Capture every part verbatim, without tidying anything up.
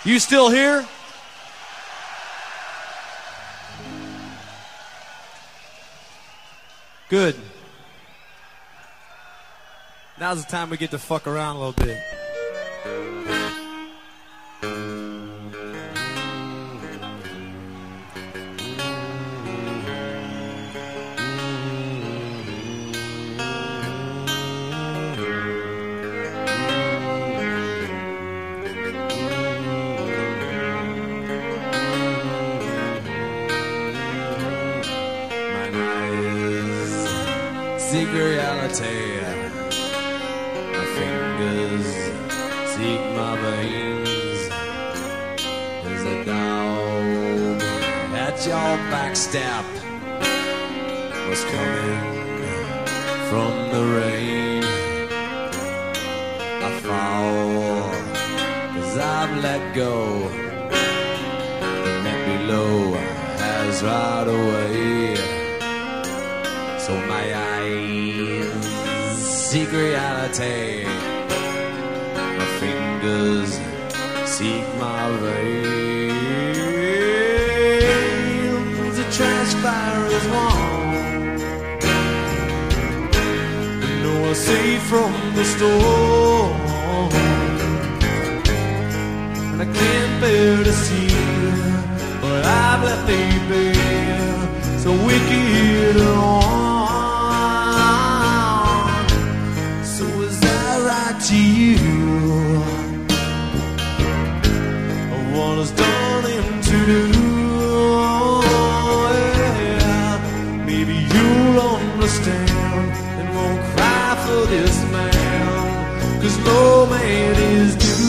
You still here? Good. Now's the time we get to fuck around a little bit. Seek reality. My fingers seek my veins. There's a dog at your back step was coming from the rain. I fall 'cause I've let go. The net below has right away. So my eyes seek reality. My fingers seek my veins. The trash fire is warm. No one safe from the storm. And I can't bear to see what I've let me be. So wicked on. To you what is done and to do, yeah. Maybe you'll understand and won't cry for this man, 'cause no man is due.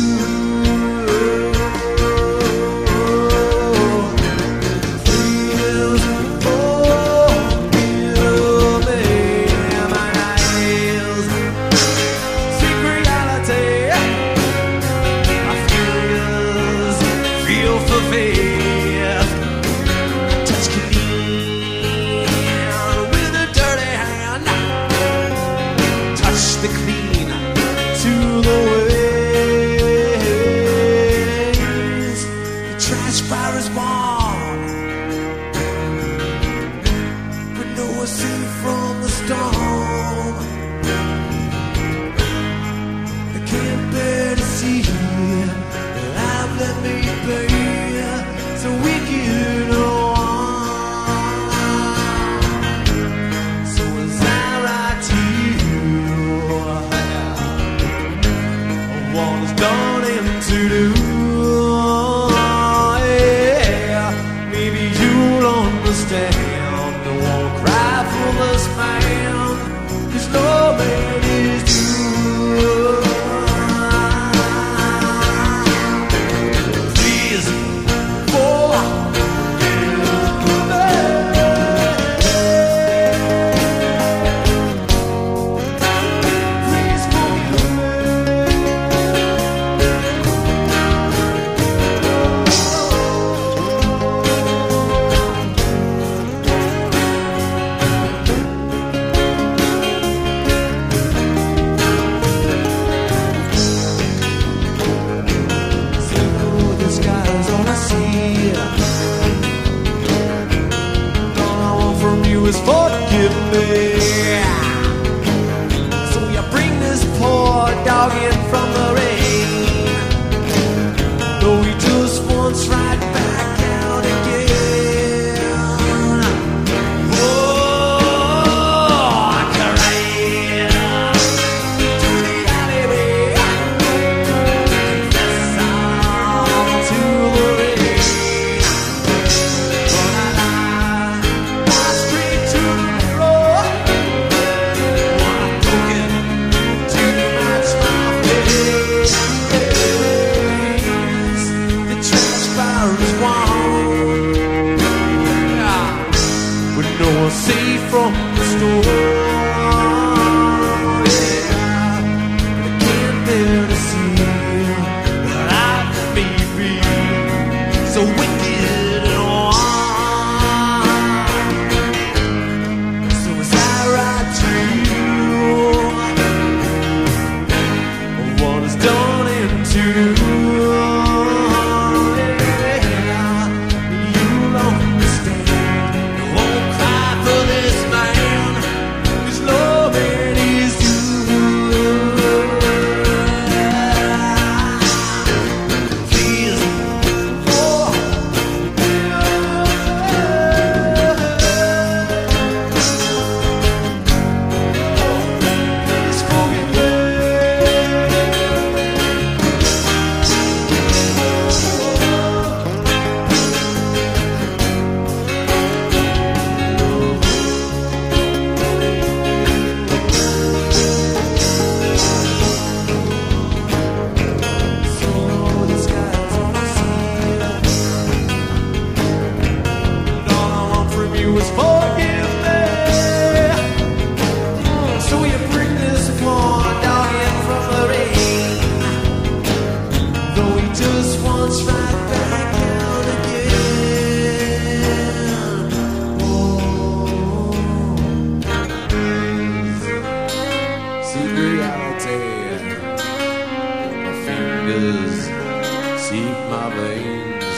gravity. My fingers seep my veins.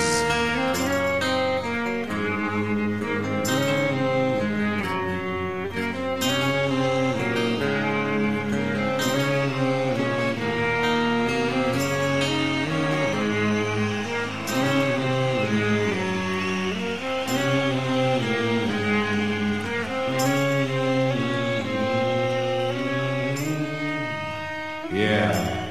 Yeah.